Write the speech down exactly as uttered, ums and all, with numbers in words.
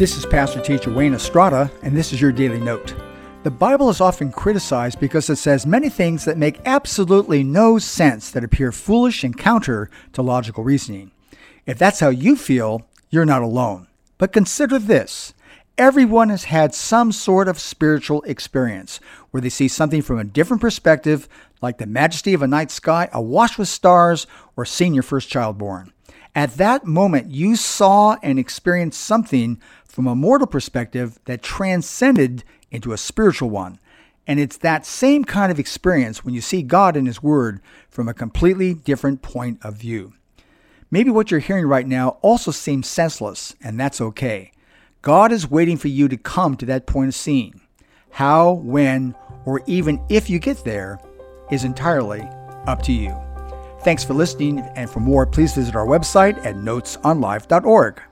This is Pastor Teacher Wayne Estrada, and this is your Daily Note. The Bible is often criticized because it says many things that make absolutely no sense, that appear foolish and counter to logical reasoning. If that's how you feel, you're not alone. But consider this. Everyone has had some sort of spiritual experience where they see something from a different perspective, like the majesty of a night sky awash with stars, or seeing your first child born. At that moment, you saw and experienced something from a mortal perspective that transcended into a spiritual one. And it's that same kind of experience when you see God and His Word from a completely different point of view. Maybe what you're hearing right now also seems senseless, and that's okay. God is waiting for you to come to that point of seeing. How, when, or even if you get there is entirely up to you. Thanks for listening, and for more, please visit our website at notes on life dot org.